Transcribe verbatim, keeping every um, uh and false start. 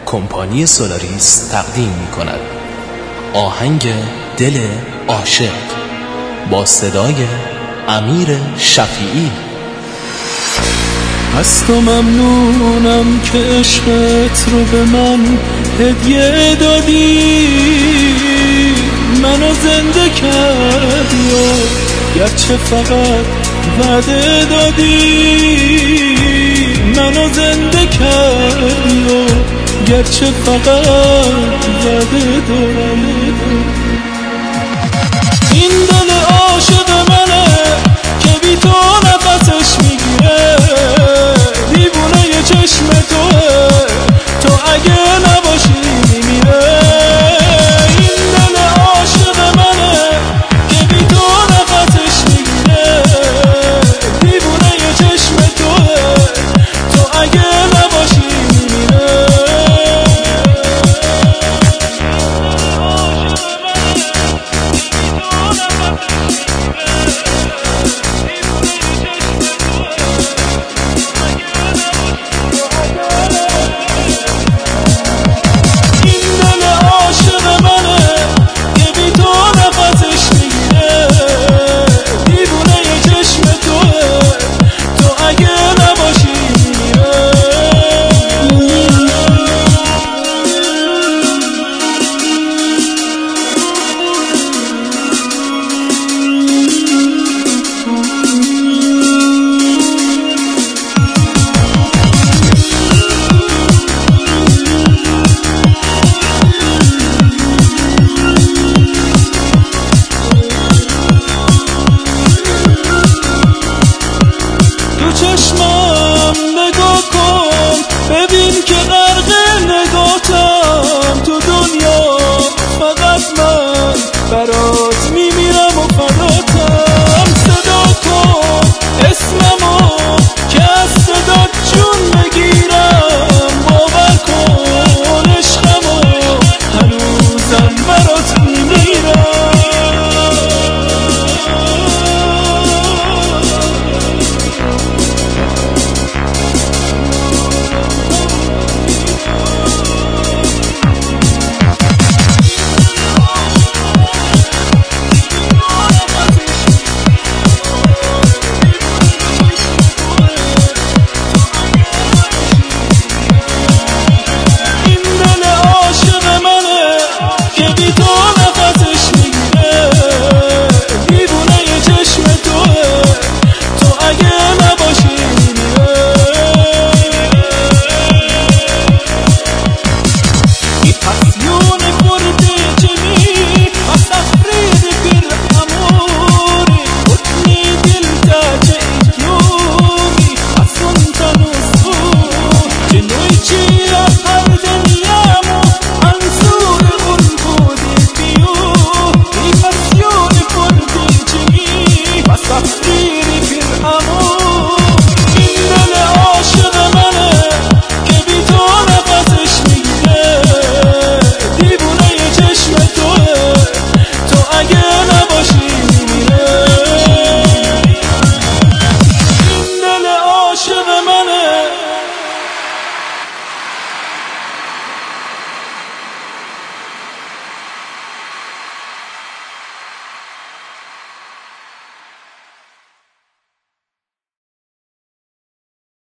کمپانی سولاریس تقدیم می کند آهنگ دل عاشق با صدای امیر شفیعی. از تو ممنونم که عشقت رو به من هدیه دادی، منو زنده کردی و گرچه فقط وعده دادی، منو زنده کردی و گرچه فقط وعده دادی. این دل عاشق